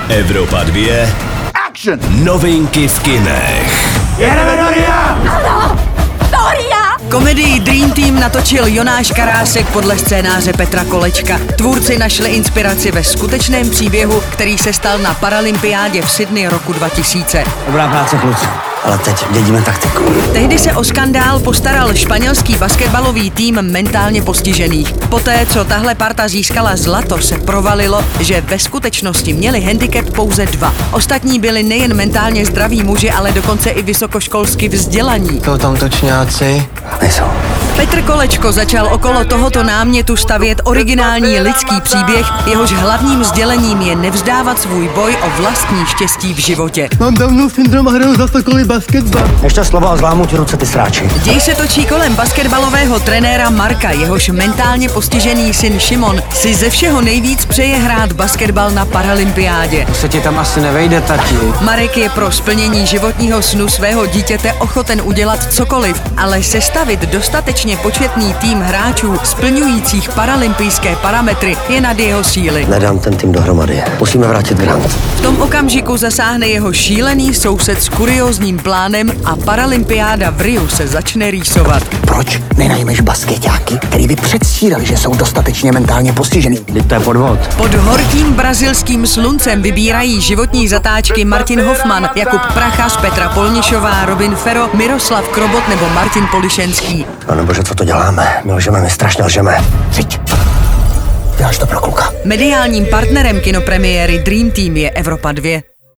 Evropa 2. Action! Novinky v kinech. Jedeme do Ria! Komedii Dream Team natočil Jonáš Karásek podle scénáře Petra Kolečka. Tvůrci našli inspiraci ve skutečném příběhu, který se stal na paralympiádě v Sydney roku 2000. Dobrá práce, kluci. Ale teď dědíme taktiku. Tehdy se o skandál postaral španělský basketbalový tým mentálně postižených. Poté, co tahle parta získala zlato, se provalilo, že ve skutečnosti měli handicap pouze 2. Ostatní byli nejen mentálně zdraví muži, ale dokonce i vysokoškolsky vzdělaní. To tam točňáci nejsou. Petr Kolečko začal okolo tohoto námětu stavět originální lidský příběh, jehož hlavním sdělením je nevzdávat svůj boj o vlastní štěstí v životě. Mám Downův syndrom a hraju za sokoly basketbal. Ještě slova a zlámu ti ruce, ty sráči. Děj se točí kolem basketbalového trenéra Marka, jehož mentálně postižený syn Šimon si ze všeho nejvíc přeje hrát basketbal na paralympiádě. Se ti tam asi nevejde, tati. Marek je pro splnění životního snu svého dítěte ochoten udělat cokoliv, ale sestavit dostatečně početný tým hráčů splňujících paralympijské parametry je nad jeho síly. Nedám ten tým dohromady. Musíme vrátit grant. V tom okamžiku zasáhne jeho šílený soused s kuriózním plánem a paralympiáda v Riu se začne rýsovat. Proč nenajmeš baskeťáky, který by předstírali, že jsou dostatečně mentálně postižený? Teď to je podvod. Pod horkým brazilským sluncem vybírají životní zatáčky Martin Hoffman, Jakub Prachař, Petra Polnišová, Robin Fero, Miroslav Krobot nebo Martin Polišenský. No bože, co to děláme? My lžeme, my strašně lžeme. Přijď. Děláš to pro kluka. Mediálním partnerem kinopremiéry Dream Team je Evropa 2.